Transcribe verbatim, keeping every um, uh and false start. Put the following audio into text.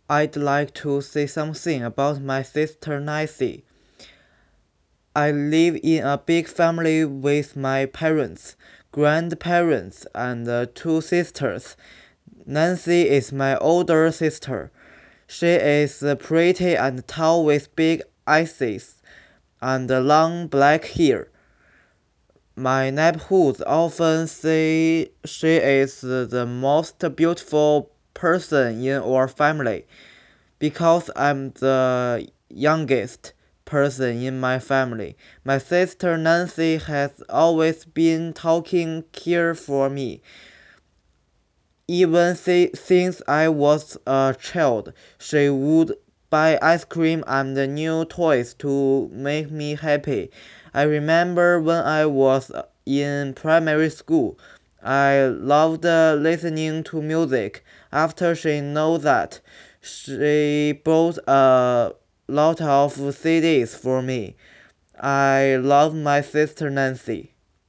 I'd like to say something about my sister Nancy. I live in a big family with my parents, grandparents, and uh, two sisters. Nancy is my older sister. She is uh, pretty and tall with big eyes and long black hair. My neighborhood often say she is the most beautiful person in our family because I'm the youngest person in my family. My sister Nancy has always been taking care for me. Even si- since I was a child, she would buy ice cream and new toys to make me happy. I remember when I was in primary school, I loved listening to music. After she knew that, she bought a lot of C Ds for me. I love my sister Nancy.